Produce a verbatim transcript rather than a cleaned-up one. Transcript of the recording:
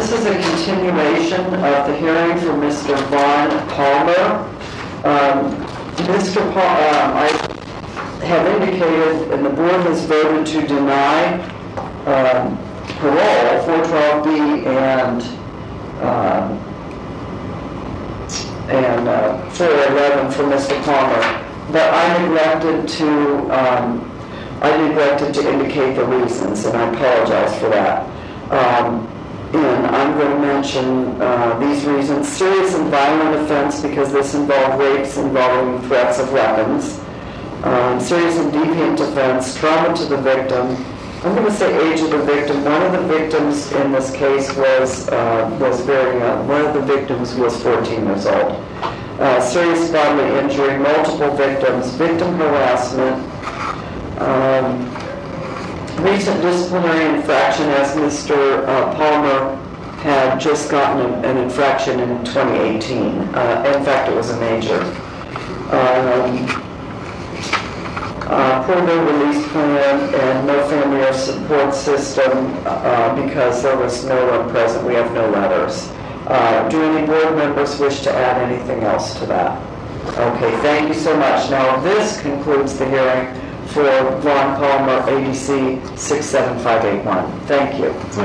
this is a continuation of the hearing for Mister Vaughn Palmer. Um, Mister Paul, um, I have indicated, and the board has voted to deny um, parole, four twelve B and um, and uh, four eleven for Mister Palmer, but I neglected to um, I neglected to indicate the reasons, and I apologize for that. Um, and I'm going to mention uh, these reasons: serious and violent offense, because this involved rapes involving threats of weapons; um, serious and deviant offense; trauma to the victim. I'm going to say age of the victim. One of the victims in this case was uh, was very young. One of the victims was fourteen years old. Uh, serious bodily injury, multiple victims, victim harassment, um, recent disciplinary infraction, as Mister Uh, Palmer had just gotten an, an infraction in twenty eighteen. Uh, in fact, it was a major. Um, Uh, probate release plan and no family or support system uh, because there was no one present. We have no letters. Uh, do any board members wish to add anything else to that? Okay, thank you so much. Now this concludes the hearing for Vaughn Palmer, A D C six seven five eight one. Thank you.